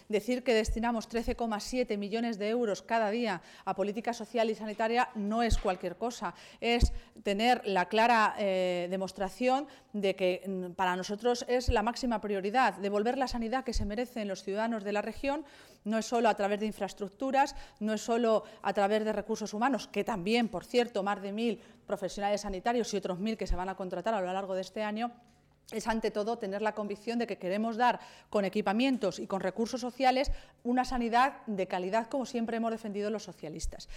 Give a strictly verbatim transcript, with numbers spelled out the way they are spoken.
Decir que destinamos trece coma siete millones de euros cada día a política social y sanitaria no es cualquier cosa, es tener la clara eh, demostración de que para nosotros es la máxima prioridad, devolver la sanidad que se merecen los ciudadanos de la región, no es solo a través de infraestructuras, no es solo a través de recursos humanos, que también, por cierto, más de mil profesionales sanitarios y otros mil que se van a contratar a lo largo de este año, es ante todo tener la convicción de que queremos dar con equipamientos y con recursos sociales una sanidad de calidad como siempre hemos defendido los socialistas.